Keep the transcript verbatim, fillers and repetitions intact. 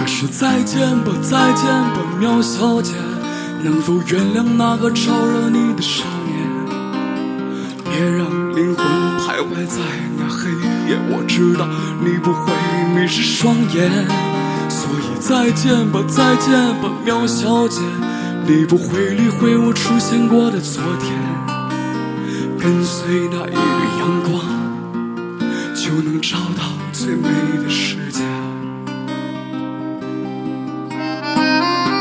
可是再见吧，再见吧，苗小姐，能否原谅那个招惹你的少年？别让灵魂徘徊在那黑夜，我知道你不会迷失双眼。所以再见吧，再见吧，苗小姐，你不会理会我出现过的昨天。跟随那一缕阳光，就能找到最美的世界。